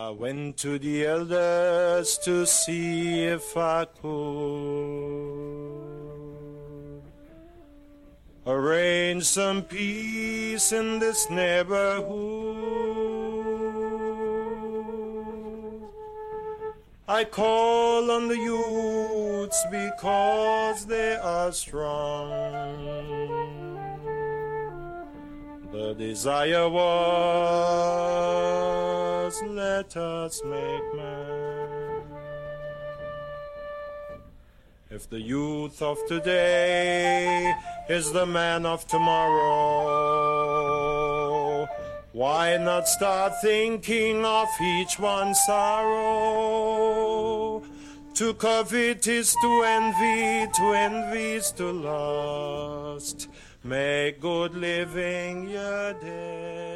I went to the elders to see if I could arrange some peace in this neighborhood. I call on the youths because they are strong. The desire was, let us make man. If the youth of today is the man of tomorrow, why not start thinking of each one's sorrow? To covet is to envy is to lust. Make good living your day.